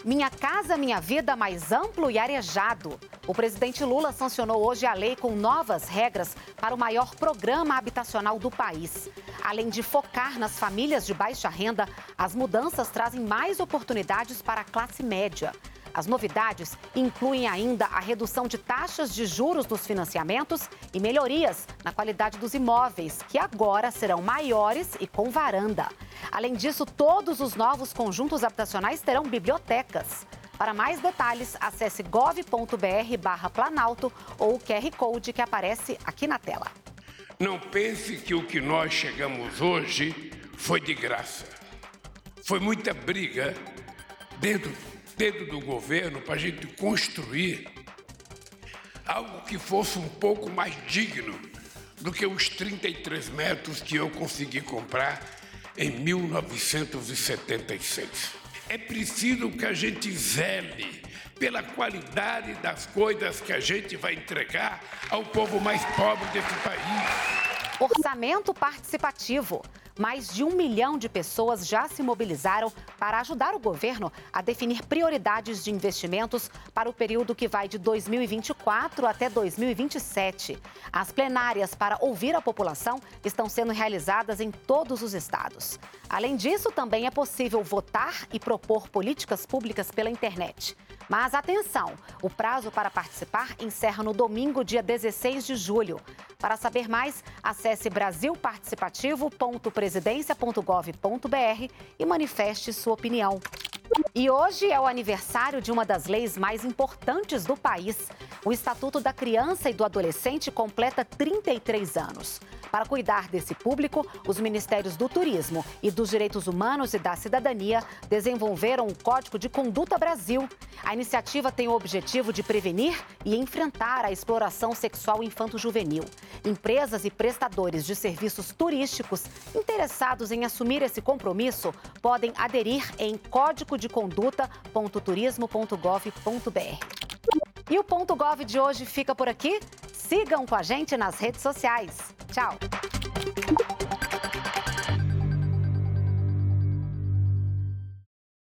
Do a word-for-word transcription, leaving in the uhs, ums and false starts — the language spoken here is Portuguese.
Minha Casa Minha Vida mais amplo e arejado. O presidente Lula sancionou hoje a lei com novas regras para o maior programa habitacional do país. Além de focar nas famílias de baixa renda, as mudanças trazem mais oportunidades para a classe média. As novidades incluem ainda a redução de taxas de juros nos financiamentos e melhorias na qualidade dos imóveis, que agora serão maiores e com varanda. Além disso, todos os novos conjuntos habitacionais terão bibliotecas. Para mais detalhes, acesse gov ponto br barra Planalto ou o Q R Code que aparece aqui na tela. Não pense que o que nós chegamos hoje foi de graça. Foi muita briga dentro, dentro do governo para a gente construir algo que fosse um pouco mais digno do que os trinta e três metros que eu consegui comprar em mil novecentos e setenta e seis. É preciso que a gente zele pela qualidade das coisas que a gente vai entregar ao povo mais pobre desse país. Orçamento participativo. Mais de um milhão de pessoas já se mobilizaram para ajudar o governo a definir prioridades de investimentos para o período que vai de dois mil e vinte e quatro até dois mil e vinte e sete. As plenárias para ouvir a população estão sendo realizadas em todos os estados. Além disso, também é possível votar e propor políticas públicas pela internet. Mas atenção, o prazo para participar encerra no domingo, dia dezesseis de julho. Para saber mais, acesse brasil participativo ponto presidência ponto gov ponto br e manifeste sua opinião. E hoje é o aniversário de uma das leis mais importantes do país. O Estatuto da Criança e do Adolescente completa trinta e três anos. Para cuidar desse público, os Ministérios do Turismo e dos Direitos Humanos e da Cidadania desenvolveram o Código de Conduta Brasil. A iniciativa tem o objetivo de prevenir e enfrentar a exploração sexual infanto-juvenil. Empresas e prestadores de serviços turísticos interessados em assumir esse compromisso podem aderir em código de conduta ponto turismo ponto gov ponto br. E o Ponto Gov de hoje fica por aqui. Sigam com a gente nas redes sociais. Tchau!